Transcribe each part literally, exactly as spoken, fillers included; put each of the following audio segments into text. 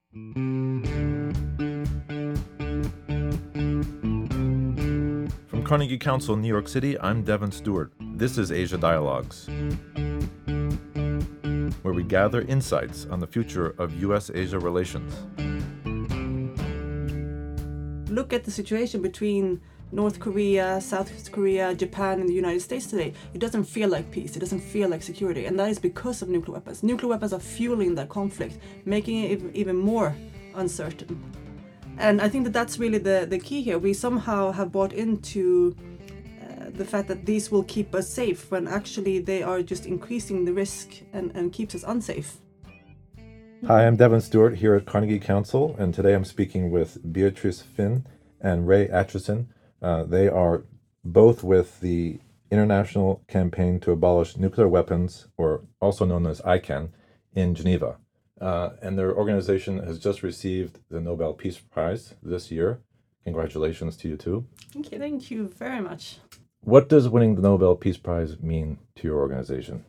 From Carnegie Council in New York City, I'm Devin Stewart. This is Asia Dialogues, where we gather insights on the future of U S Asia relations. Look at the situation between North Korea, South Korea, Japan, and the United States today. It doesn't feel like peace. It doesn't feel like security. And that is because of nuclear weapons. Nuclear weapons are fueling that conflict, making it even more uncertain. And I think that that's really the, the key here. We somehow have bought into uh, the fact that these will keep us safe when actually they are just increasing the risk and, and keeps us unsafe. Hi, I'm Devin Stewart here at Carnegie Council, and today I'm speaking with Beatrice Finn and Ray Atchison. Uh, they are both with the International Campaign to Abolish Nuclear Weapons, or also known as I CAN, in Geneva. Uh, and their organization has just received the Nobel Peace Prize this year. Congratulations to you too. Thank you. Thank you very much. What does winning the Nobel Peace Prize mean to your organization?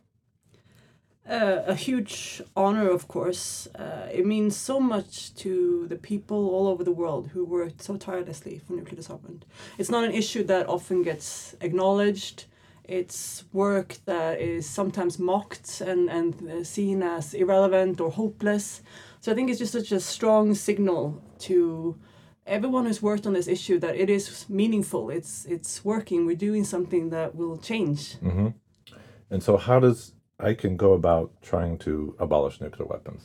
Uh, a huge honor, of course. Uh, it means so much to the people all over the world who worked so tirelessly for nuclear disarmament. It's not an issue that often gets acknowledged. It's work that is sometimes mocked and, and seen as irrelevant or hopeless. So I think it's just such a strong signal to everyone who's worked on this issue that it is meaningful, it's it's working, we're doing something that will change. Mm-hmm. And so how does I CAN go about trying to abolish nuclear weapons?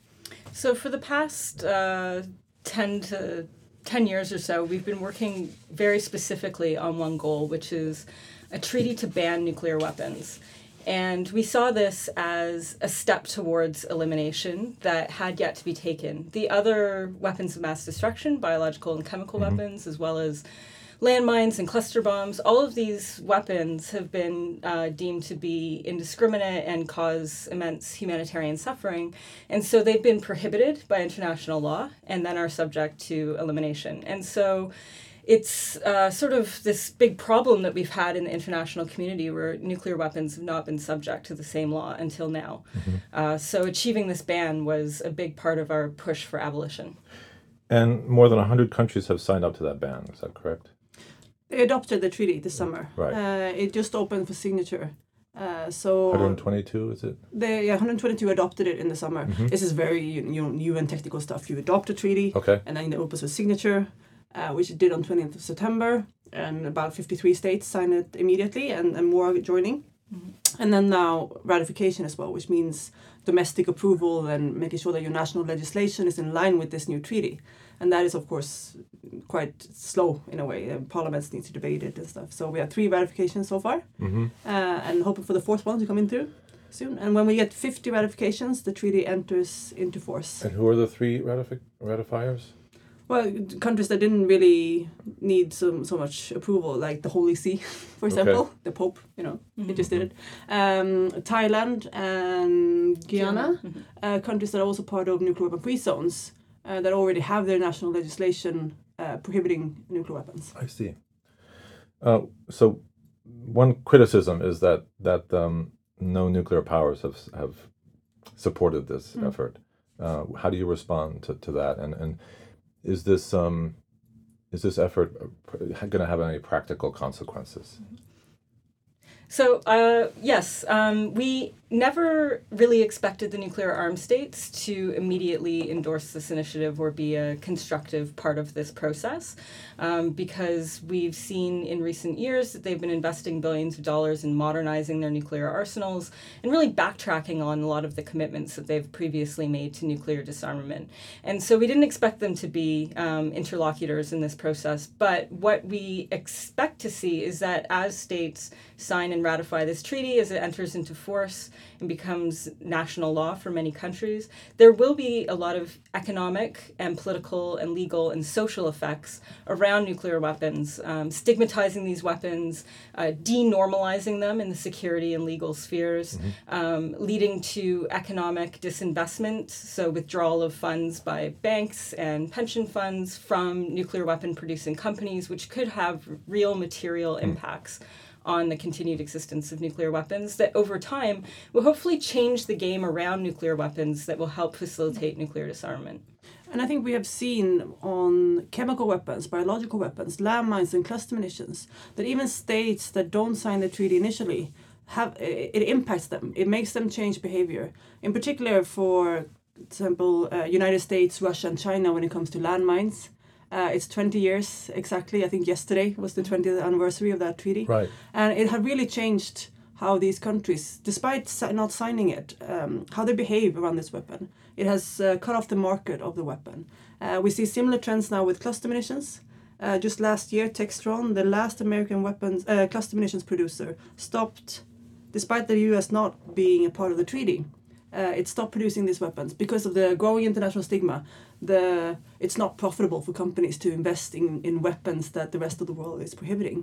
So for the past uh, ten to ten years or so, we've been working very specifically on one goal, which is a treaty to ban nuclear weapons. And we saw this as a step towards elimination that had yet to be taken. The other weapons of mass destruction, biological and chemical mm-hmm. weapons, as well as landmines and cluster bombs, all of these weapons have been uh, deemed to be indiscriminate and cause immense humanitarian suffering. And so they've been prohibited by international law and then are subject to elimination. And so it's uh, sort of this big problem that we've had in the international community where nuclear weapons have not been subject to the same law until now. Mm-hmm. Uh, so achieving this ban was a big part of our push for abolition. And more than one hundred countries have signed up to that ban, is that correct? They adopted the treaty this summer. Right. Uh, it just opened for signature. Uh, so one hundred twenty-two, is it? They, yeah, one hundred twenty-two adopted it in the summer. Mm-hmm. This is very you know, U N technical stuff. You adopt a treaty, okay. and then it opens for signature, uh, which it did on twentieth of September, and about fifty-three states signed it immediately, and, and more are joining. Mm-hmm. And then now ratification as well, which means domestic approval and making sure that your national legislation is in line with this new treaty. And that is, of course, quite slow in a way. Uh, parliaments need to debate it and stuff. So we have three ratifications so far, mm-hmm. uh, and hoping for the fourth one to come in through soon. And when we get fifty ratifications, the treaty enters into force. And who are the three ratifi- ratifiers? Well, countries that didn't really need so, so much approval, like the Holy See, for example. Okay. The Pope, you know, mm-hmm. he just did it. Um, Thailand and Guyana, mm-hmm. uh, countries that are also part of nuclear weapon-free zones. Uh, that already have their national legislation uh, prohibiting nuclear weapons. I see. Uh, so one criticism is that that um, no nuclear powers have have supported this mm. effort. Uh, how do you respond to, to that? And and is this um, is this effort going to have any practical consequences? So, uh, yes, um, we never really expected the nuclear armed states to immediately endorse this initiative or be a constructive part of this process, um, because we've seen in recent years that they've been investing billions of dollars in modernizing their nuclear arsenals and really backtracking on a lot of the commitments that they've previously made to nuclear disarmament. And so we didn't expect them to be um, interlocutors in this process, but what we expect to see is that as states sign and ratify this treaty, as it enters into force and becomes national law for many countries, there will be a lot of economic and political and legal and social effects around nuclear weapons, um, stigmatizing these weapons, uh, denormalizing them in the security and legal spheres, mm-hmm. um, leading to economic disinvestment, so withdrawal of funds by banks and pension funds from nuclear weapon producing companies, which could have real material mm-hmm. impacts on the continued existence of nuclear weapons that over time will hopefully change the game around nuclear weapons that will help facilitate nuclear disarmament. And I think we have seen on chemical weapons, biological weapons, landmines and cluster munitions, that even states that don't sign the treaty initially, have it impacts them. It makes them change behavior. In particular for example, uh, United States, Russia and China when it comes to landmines. Uh, it's twenty years exactly. I think yesterday was the twentieth anniversary of that treaty. Right. And it had really changed how these countries, despite si- not signing it, um, how they behave around this weapon. It has uh, cut off the market of the weapon. Uh, we see similar trends now with cluster munitions. Uh, just last year, Textron, the last American weapons uh, cluster munitions producer, stopped, despite the U S not being a part of the treaty. Uh, it stopped producing these weapons because of the growing international stigma. The it's not profitable for companies to invest in, in weapons that the rest of the world is prohibiting.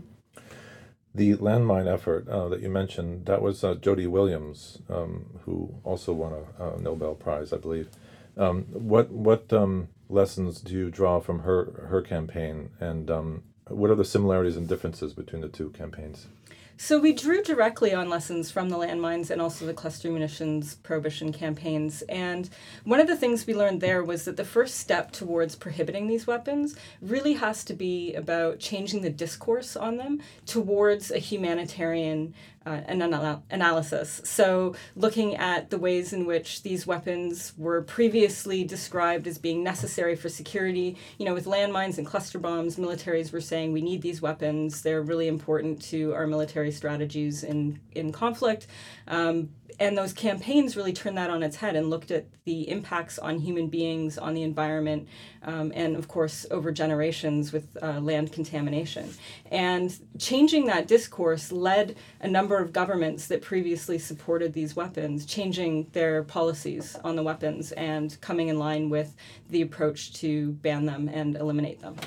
The landmine effort uh, that you mentioned, that was uh, Jody Williams, um, who also won a, a Nobel Prize, I believe. Um, what what um, lessons do you draw from her her campaign, and um, what are the similarities and differences between the two campaigns? So we drew directly on lessons from the landmines and also the cluster munitions prohibition campaigns. And one of the things we learned there was that the first step towards prohibiting these weapons really has to be about changing the discourse on them towards a humanitarian uh, an anal- analysis. So looking at the ways in which these weapons were previously described as being necessary for security. You know, with landmines and cluster bombs, militaries were saying we need these weapons. They're really important to our military strategies in, in conflict. Um, and those campaigns really turned that on its head and looked at the impacts on human beings, on the environment, um, and of course over generations with uh, land contamination. And changing that discourse led a number of governments that previously supported these weapons, changing their policies on the weapons and coming in line with the approach to ban them and eliminate them.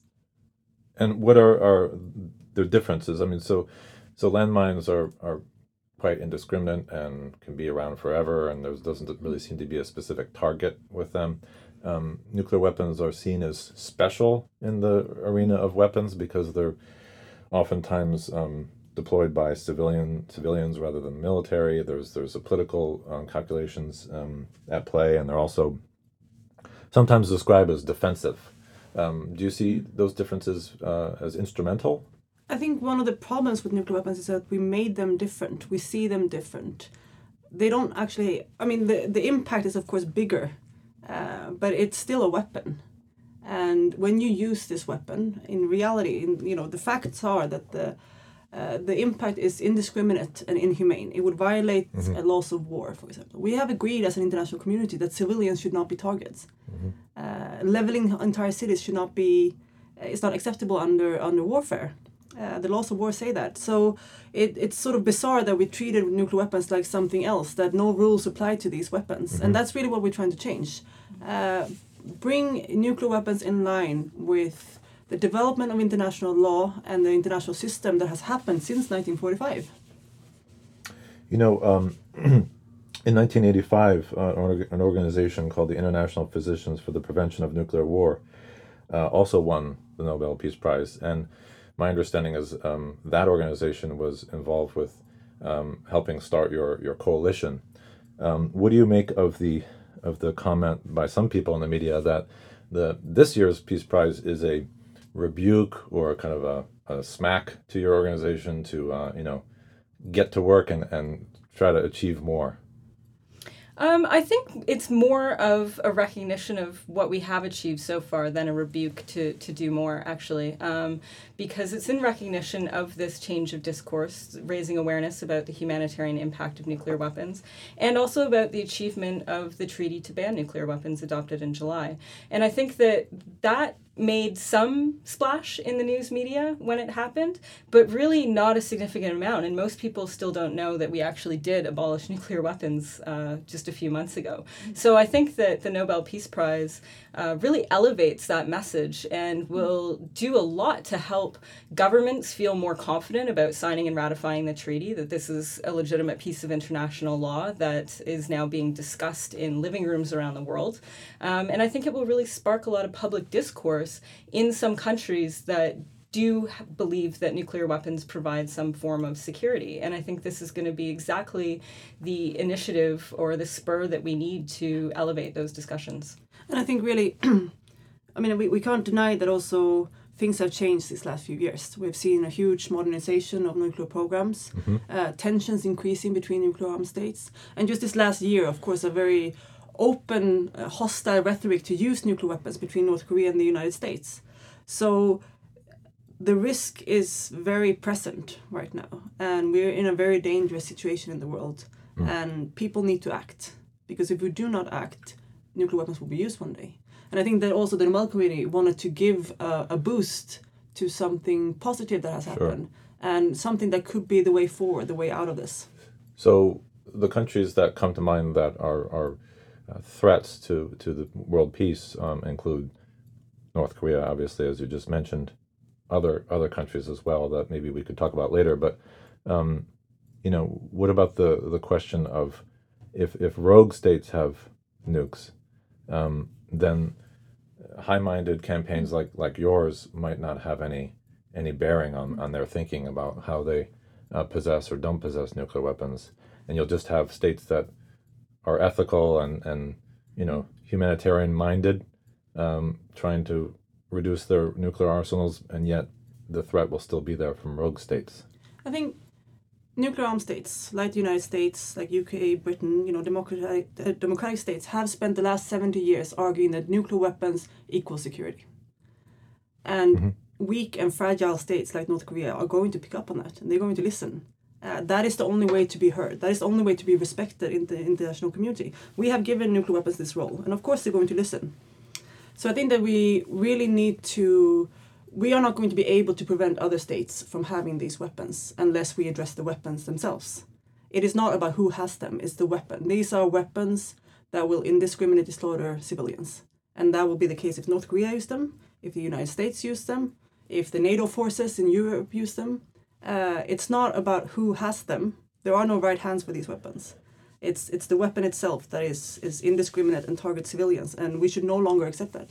And what are, are their differences? I mean, so so landmines are, are quite indiscriminate and can be around forever, and there doesn't really seem to be a specific target with them. Um, nuclear weapons are seen as special in the arena of weapons because they're oftentimes um, deployed by civilian civilians rather than military. There's there's a political um, calculations um, at play, and they're also sometimes described as defensive. Um, do you see those differences uh, as instrumental? I think one of the problems with nuclear weapons is that we made them different. We see them different. They don't actually, I mean, the, the impact is of course bigger, uh, but it's still a weapon. And when you use this weapon, in reality, in, you know, the facts are that the uh, the impact is indiscriminate and inhumane. It would violate mm-hmm. a laws of war, for example. We have agreed as an international community that civilians should not be targets. Mm-hmm. Uh, leveling entire cities should not be, uh, it's not acceptable under under warfare. Uh, the laws of war say that. So it, it's sort of bizarre that we treated nuclear weapons like something else, that no rules apply to these weapons. Mm-hmm. And that's really what we're trying to change. Uh, bring nuclear weapons in line with the development of international law and the international system that has happened since nineteen forty-five. You know, um, in nineteen eighty-five, uh, an organization called the International Physicians for the Prevention of Nuclear War uh, also won the Nobel Peace Prize. And my understanding is um, that organization was involved with um, helping start your your coalition. Um, what do you make of the of the comment by some people in the media that the this year's Peace Prize is a rebuke or kind of a, a smack to your organization to uh, you know get to work and, and try to achieve more? Um, I think it's more of a recognition of what we have achieved so far than a rebuke to, to do more, actually, um, because it's in recognition of this change of discourse, raising awareness about the humanitarian impact of nuclear weapons, and also about the achievement of the treaty to ban nuclear weapons adopted in July. And I think that that made some splash in the news media when it happened, but really not a significant amount. And most people still don't know that we actually did abolish nuclear weapons uh, just a few months ago. So I think that the Nobel Peace Prize uh, really elevates that message and will do a lot to help governments feel more confident about signing and ratifying the treaty, that this is a legitimate piece of international law that is now being discussed in living rooms around the world. Um, and I think it will really spark a lot of public discourse in some countries that do believe that nuclear weapons provide some form of security. And I think this is going to be exactly the initiative or the spur that we need to elevate those discussions. And I think really, I mean, we, we can't deny that also things have changed these last few years. We've seen a huge modernization of nuclear programs, mm-hmm. uh, tensions increasing between nuclear armed states, and just this last year, of course, a very open, uh, hostile rhetoric to use nuclear weapons between North Korea and the United States. So the risk is very present right now, and we're in a very dangerous situation in the world, mm. and people need to act, because if we do not act, nuclear weapons will be used one day. And I think that also the Nobel Committee wanted to give a, a boost to something positive that has happened, sure. and something that could be the way forward, the way out of this. So the countries that come to mind that are, are uh, threats to, to the world peace um, include North Korea, obviously, as you just mentioned, other other countries as well that maybe we could talk about later. But, um, you know, what about the, the question of if, if rogue states have nukes, um, then high-minded campaigns like, like yours might not have any any bearing on, on their thinking about how they uh, possess or don't possess nuclear weapons. And you'll just have states that are ethical and, and you know, humanitarian-minded, um, trying to reduce their nuclear arsenals, and yet the threat will still be there from rogue states. I think nuclear armed states, like the United States, like U K, Britain, you know, democratic, uh, democratic states have spent the last seventy years arguing that nuclear weapons equal security. And mm-hmm. weak and fragile states like North Korea are going to pick up on that, and they're going to listen. Uh, that is the only way to be heard. That is the only way to be respected in the international community. We have given nuclear weapons this role, and of course they're going to listen. So I think that we really need to, we are not going to be able to prevent other states from having these weapons unless we address the weapons themselves. It is not about who has them, it's the weapon. These are weapons that will indiscriminately slaughter civilians. And that will be the case if North Korea use them, if the United States use them, if the NATO forces in Europe use them. Uh, it's not about who has them. There are no right hands for these weapons. It's it's the weapon itself that is, is indiscriminate and targets civilians, and we should no longer accept that.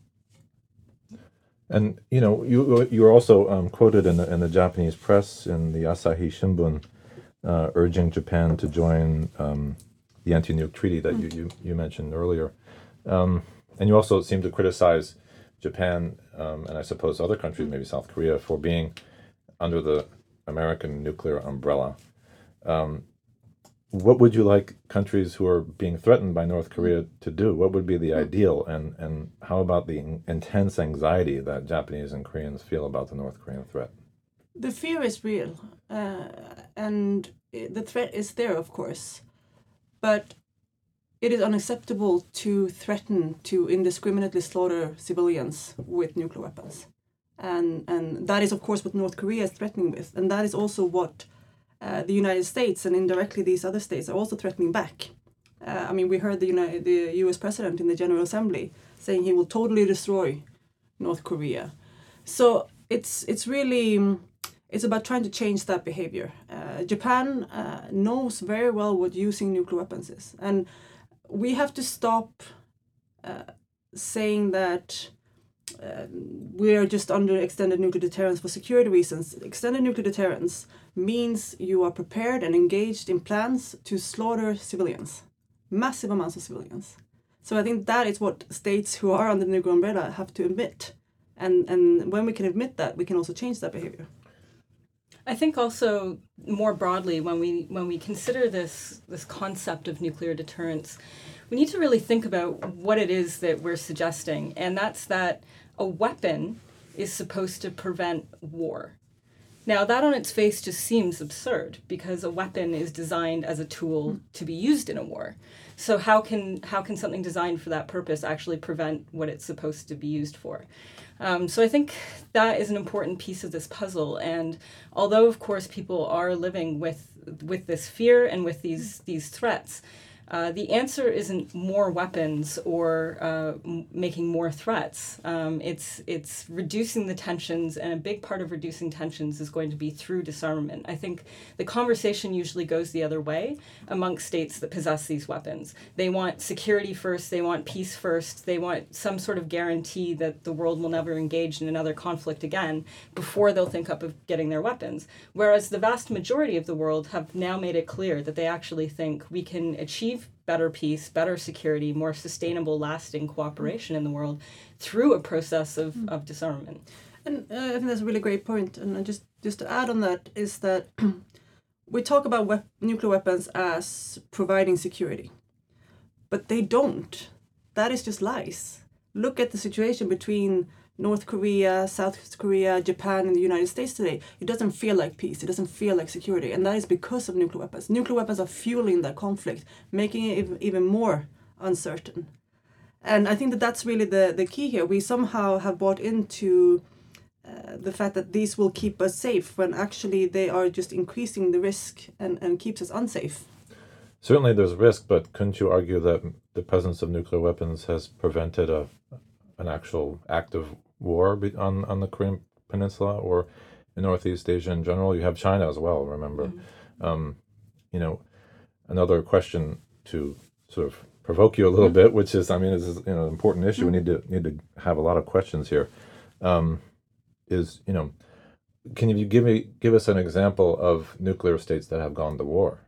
And you know, you you were also um, quoted in the in the Japanese press in the Asahi Shimbun, uh, urging Japan to join um, the anti-nuke treaty that mm. you, you you mentioned earlier, um, and you also seem to criticize Japan um, and I suppose other countries, maybe South Korea, for being under the American nuclear umbrella. Um, What would you like countries who are being threatened by North Korea to do? What would be the ideal? And, and how about the intense anxiety that Japanese and Koreans feel about the North Korean threat? The fear is real. Uh, and the threat is there, of course. But it is unacceptable to threaten to indiscriminately slaughter civilians with nuclear weapons. And, and that is, of course, what North Korea is threatening with. And that is also what Uh, the United States and indirectly these other states are also threatening back. Uh, I mean, we heard the, United, the U S president in the General Assembly saying he will totally destroy North Korea. So it's it's really, it's about trying to change that behavior. Uh, Japan uh, knows very well what using nuclear weapons is. And we have to stop uh, saying that Uh, we are just under extended nuclear deterrence for security reasons. Extended nuclear deterrence means you are prepared and engaged in plans to slaughter civilians, massive amounts of civilians. So I think that is what states who are under the nuclear umbrella have to admit. And, and when we can admit that, we can also change that behavior. I think also more broadly, when we when we consider this this concept of nuclear deterrence, we need to really think about what it is that we're suggesting, and that's that a weapon is supposed to prevent war. Now, that on its face just seems absurd, because a weapon is designed as a tool to be used in a war. So how can how can something designed for that purpose actually prevent what it's supposed to be used for? Um, so I think that is an important piece of this puzzle. And although, of course, people are living with with this fear and with these these threats, Uh, the answer isn't more weapons or uh, m- making more threats. Um, it's it's reducing the tensions, and a big part of reducing tensions is going to be through disarmament. I think the conversation usually goes the other way amongst states that possess these weapons. They want security first, they want peace first, they want some sort of guarantee that the world will never engage in another conflict again before they'll think up of getting their weapons. Whereas the vast majority of the world have now made it clear that they actually think we can achieve achieve better peace, better security, more sustainable, lasting cooperation in the world through a process of, mm. of disarmament. And uh, I think that's a really great point. And just, just to add on that is that we talk about wep- nuclear weapons as providing security, but they don't. That is just lies. Look at the situation between North Korea, South Korea, Japan, and the United States today. It doesn't feel like peace. It doesn't feel like security. And that is because of nuclear weapons. Nuclear weapons are fueling that conflict, making it even more uncertain. And I think that that's really the, the key here. We somehow have bought into uh, the fact that these will keep us safe when actually they are just increasing the risk and, and keeps us unsafe. Certainly there's risk, but couldn't you argue that the presence of nuclear weapons has prevented a an actual active war on, on the Korean Peninsula or in Northeast Asia in general? You have China as well, remember. Mm-hmm. Um, you know, another question to sort of provoke you a little mm-hmm. bit, which is, I mean, this is you know, an important issue. Mm-hmm. We need to need to have a lot of questions here. Um, is, you know, can you give me give us an example of nuclear states that have gone to war?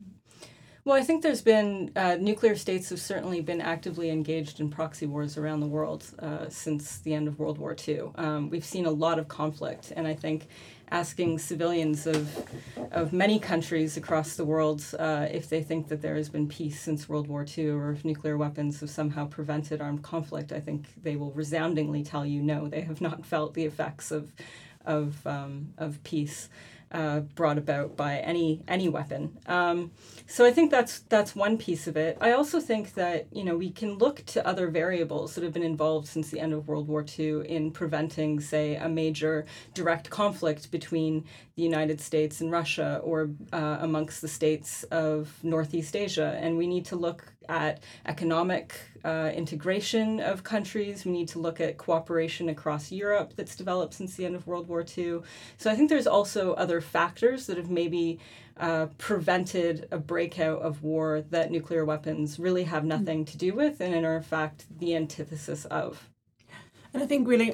Well, I think there's been, uh, nuclear states have certainly been actively engaged in proxy wars around the world uh, since the end of World War Two. Um, we've seen a lot of conflict, and I think asking civilians of of many countries across the world uh, if they think that there has been peace since World War Two or if nuclear weapons have somehow prevented armed conflict, I think they will resoundingly tell you no, they have not felt the effects of, of, um, of peace. Uh, brought about by any any weapon. Um, so I think that's that's one piece of it. I also think that, you know, we can look to other variables that have been involved since the end of World War Two in preventing, say, a major direct conflict between the United States and Russia or uh, amongst the states of Northeast Asia. And we need to look at economic uh, integration of countries. We need to look at cooperation across Europe that's developed since the end of World War Two. So I think there's also other factors that have maybe uh, prevented a breakout of war that nuclear weapons really have nothing to do with and are in fact the antithesis of. And I think really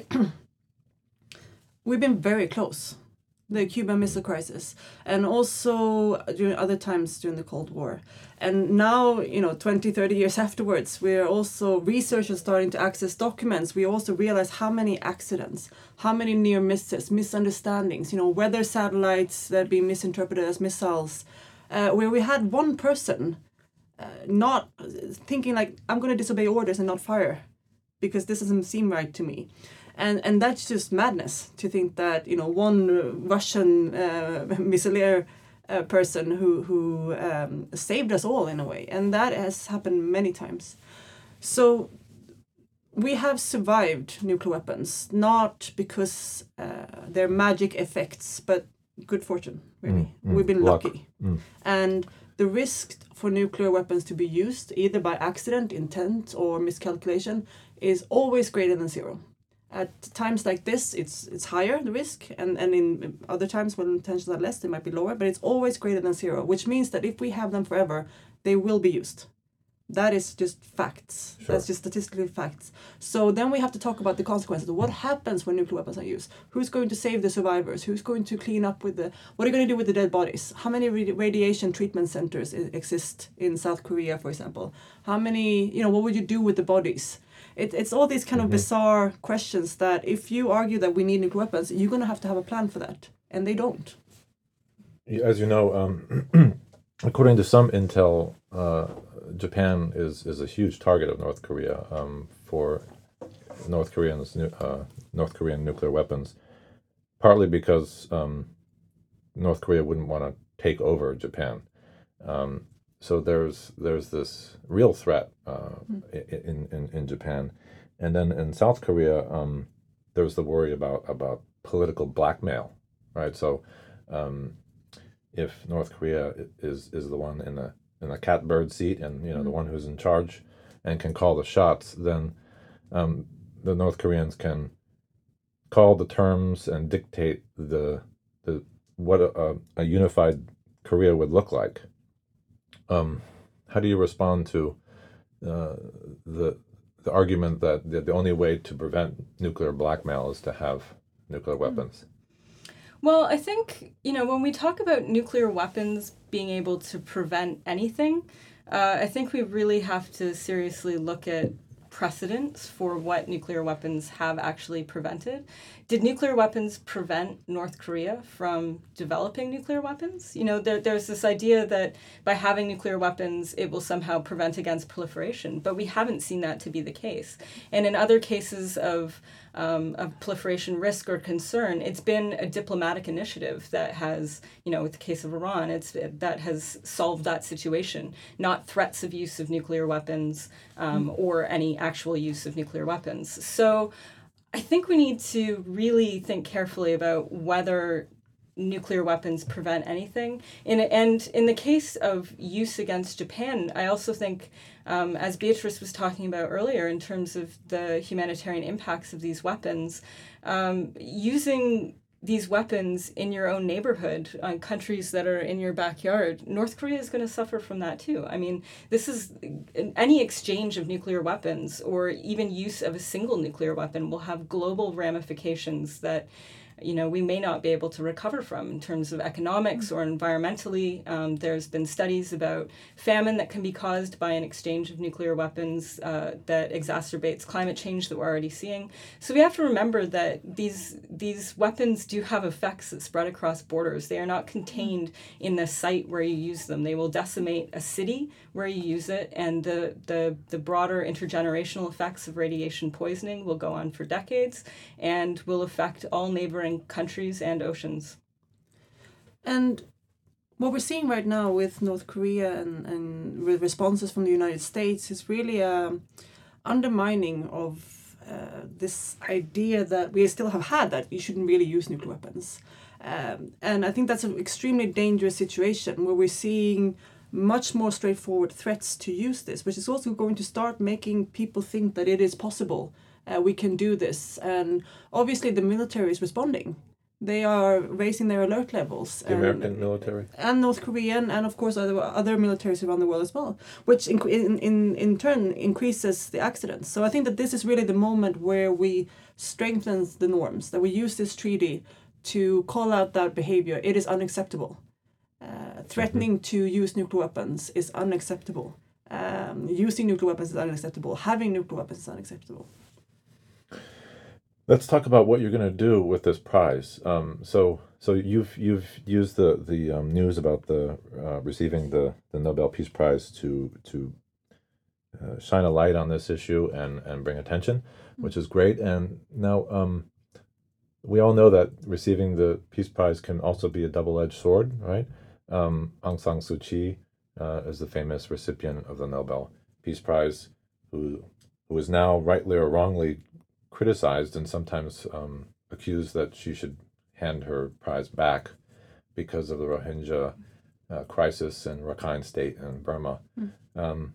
we've been very close. The Cuban Missile Crisis, and also during other times during the Cold War. And now, you know, twenty, thirty years afterwards, we're also researchers starting to access documents. We also realize how many accidents, how many near misses, misunderstandings, you know, weather satellites that are being misinterpreted as missiles, uh, where we had one person uh, not thinking like, I'm going to disobey orders and not fire because this doesn't seem right to me. And and that's just madness to think that, you know, one Russian uh, missileer uh, person who, who um, saved us all in a way. And that has happened many times. So we have survived nuclear weapons, not because uh, they're magic effects, but good fortune, really. Mm, mm, We've been luck. lucky. Mm. And the risk for nuclear weapons to be used, either by accident, intent, or miscalculation, is always greater than zero. At times like this, it's it's higher, the risk, and, and in other times when intentions are less, they might be lower, but it's always greater than zero, which means that if we have them forever, they will be used. That is just facts. Sure. That's just statistically facts. So then we have to talk about the consequences. What happens when nuclear weapons are used? Who's going to save the survivors? Who's going to clean up with the... What are you going to do with the dead bodies? How many radi- radiation treatment centers I- exist in South Korea, for example? How many... You know, what would you do with the bodies? It, it's all these kind of mm-hmm. bizarre questions that if you argue that we need nuclear weapons, you're going to have to have a plan for that. And they don't. As you know, um, according to some intel, uh, Japan is, is a huge target of North Korea um, for North Koreans, uh, North Korean nuclear weapons, partly because um, North Korea wouldn't want to take over Japan. Um, So there's there's this real threat uh, in, in in Japan, and then in South Korea, um, there's the worry about about political blackmail, right? So, um, if North Korea is is the one in the in the catbird seat, and you know the one who's in charge, and can call the shots, then um, the North Koreans can call the terms and dictate the the what a, a unified Korea would look like. Um, how do you respond to uh, the the argument that the, the only way to prevent nuclear blackmail is to have nuclear weapons? Well, I think, you know, when we talk about nuclear weapons being able to prevent anything, Uh, I think we really have to seriously look at precedents for what nuclear weapons have actually prevented. Did nuclear weapons prevent North Korea from developing nuclear weapons? You know, there, there's this idea that by having nuclear weapons, it will somehow prevent against proliferation, but we haven't seen that to be the case. And in other cases of Um, of proliferation risk or concern, it's been a diplomatic initiative that has, you know, with the case of Iran, it's that has solved that situation, not threats of use of nuclear weapons um, or any actual use of nuclear weapons. So I think we need to really think carefully about whether nuclear weapons prevent anything. In, and in the case of use against Japan, I also think, um, as Beatrice was talking about earlier, in terms of the humanitarian impacts of these weapons, um, using these weapons in your own neighborhood, on countries that are in your backyard, North Korea is going to suffer from that too. I mean, this is any exchange of nuclear weapons or even use of a single nuclear weapon will have global ramifications that you know, we may not be able to recover from in terms of economics or environmentally. Um, there's been studies about famine that can be caused by an exchange of nuclear weapons uh, that exacerbates climate change that we're already seeing. So we have to remember that these these weapons do have effects that spread across borders. They are not contained in the site where you use them. They will decimate a city where you use it, and the, the, the broader intergenerational effects of radiation poisoning will go on for decades and will affect all neighboring countries and oceans. And what we're seeing right now with North Korea and, and with responses from the United States is really a undermining of uh, this idea that we still have had, that you shouldn't really use nuclear weapons. Um, and I think that's an extremely dangerous situation where we're seeing much more straightforward threats to use this, which is also going to start making people think that it is possible. Uh, we can do this. And obviously the military is responding. They are raising their alert levels. The and, American military? And North Korean, and of course other, other militaries around the world as well, which in, in, in, in turn increases the accidents. So I think that this is really the moment where we strengthen the norms, that we use this treaty to call out that behavior. It is unacceptable. Uh, threatening mm-hmm. to use nuclear weapons is unacceptable. Um, using nuclear weapons is unacceptable. Having nuclear weapons is unacceptable. Let's talk about what you're going to do with this prize. Um, so, so you've you've used the the um, news about the uh, receiving the, the Nobel Peace Prize to to uh, shine a light on this issue and, and bring attention, which is great. And now um, we all know that receiving the Peace Prize can also be a double-edged sword, right? Um, Aung San Suu Kyi uh, is the famous recipient of the Nobel Peace Prize, who who is now rightly or wrongly criticized and sometimes um, accused that she should hand her prize back because of the Rohingya uh, crisis in Rakhine State in Burma. Mm. Um,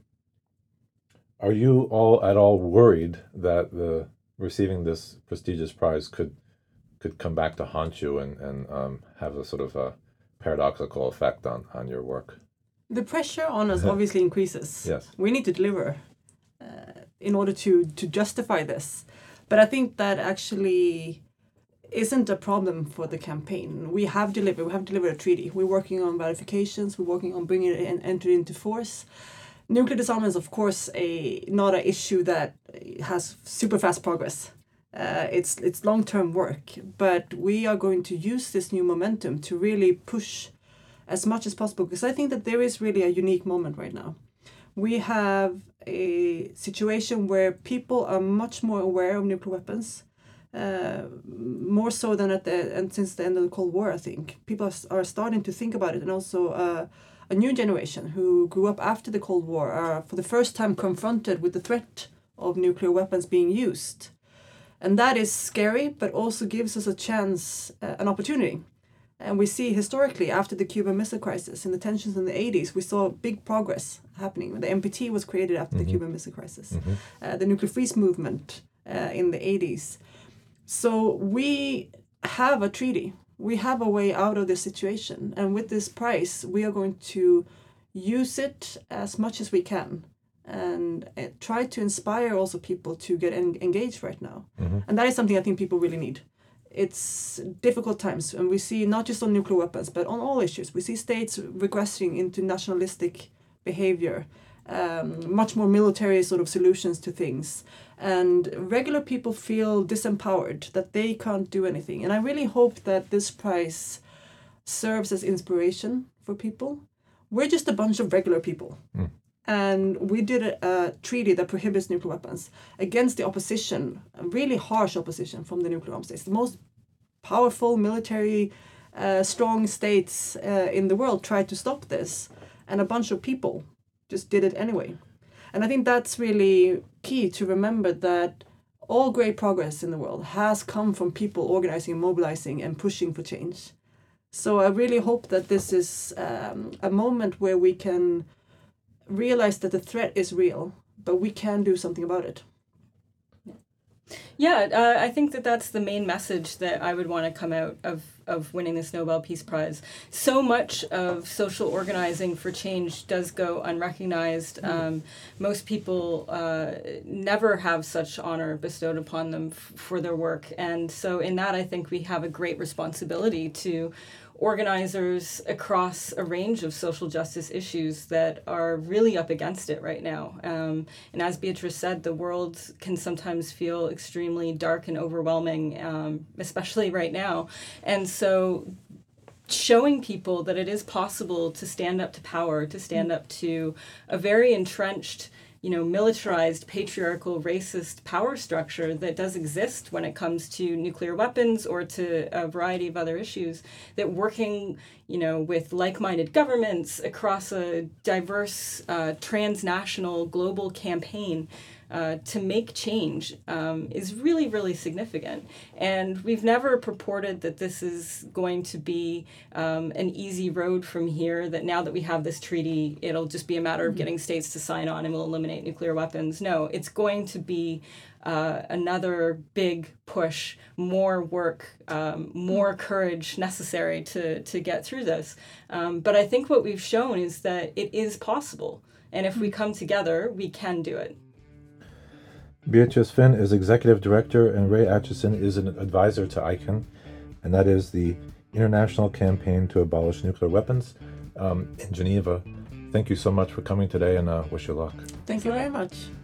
are you all at all worried that the receiving this prestigious prize could could come back to haunt you and, and um, have a sort of a paradoxical effect on, on your work? The pressure on us obviously increases. Yes. We need to deliver uh, in order to, to justify this. But I think that actually isn't a problem for the campaign. We have delivered. We have delivered a treaty. We're working on ratifications. We're working on bringing it in, enter into force. Nuclear disarmament is, of course, a not an issue that has super fast progress. Uh, it's it's long-term work, but we are going to use this new momentum to really push as much as possible, because I think that there is really a unique moment right now. We have a situation where people are much more aware of nuclear weapons, uh, more so than at the and since the end of the Cold War. I think people are, are starting to think about it, and also uh, a new generation who grew up after the Cold War are for the first time confronted with the threat of nuclear weapons being used, and that is scary, but also gives us a chance, uh, an opportunity. And we see historically, after the Cuban Missile Crisis and the tensions in the eighties, we saw big progress happening. The N P T was created after mm-hmm. the Cuban Missile Crisis. Mm-hmm. Uh, the Nuclear Freeze movement uh, in the eighties. So we have a treaty. We have a way out of this situation. And with this prize, we are going to use it as much as we can and uh, try to inspire also people to get en- engaged right now. Mm-hmm. And that is something I think people really need. It's difficult times, and we see not just on nuclear weapons, but on all issues. We see states regressing into nationalistic behavior, um, much more military sort of solutions to things. And regular people feel disempowered, that they can't do anything. And I really hope that this prize serves as inspiration for people. We're just a bunch of regular people. Mm. And we did a, a treaty that prohibits nuclear weapons against the opposition, a really harsh opposition from the nuclear armed states. The most powerful military, uh, strong states uh, in the world tried to stop this. And a bunch of people just did it anyway. And I think that's really key to remember, that all great progress in the world has come from people organizing and mobilizing and pushing for change. So I really hope that this is um, a moment where we can realize that the threat is real, but we can do something about it. Yeah, uh, I think that that's the main message that I would want to come out of, of winning this Nobel Peace Prize. So much of social organizing for change does go unrecognized. Mm. Um, most people uh, never have such honor bestowed upon them f- for their work. And so in that, I think we have a great responsibility to organizers across a range of social justice issues that are really up against it right now. Um, and as Beatrice said, the world can sometimes feel extremely dark and overwhelming, um, especially right now. And so showing people that it is possible to stand up to power, to stand up to a very entrenched, you know, militarized, patriarchal, racist power structure that does exist when it comes to nuclear weapons or to a variety of other issues, that working, you know, with like-minded governments across a diverse, uh, transnational, global campaign uh, to make change um, is really, really significant. And we've never purported that this is going to be um, an easy road from here, that now that we have this treaty, it'll just be a matter of getting states to sign on and we'll eliminate nuclear weapons. No, it's going to be uh, another big push, more work, um, more courage necessary to, to get through this. Um, but I think what we've shown is that it is possible. And if we come together, we can do it. Beatrice Finn is Executive Director and Ray Atchison is an advisor to I C A N, and that is the International Campaign to Abolish Nuclear Weapons um, in Geneva. Thank you so much for coming today, and uh, wish you luck. Thank you very much.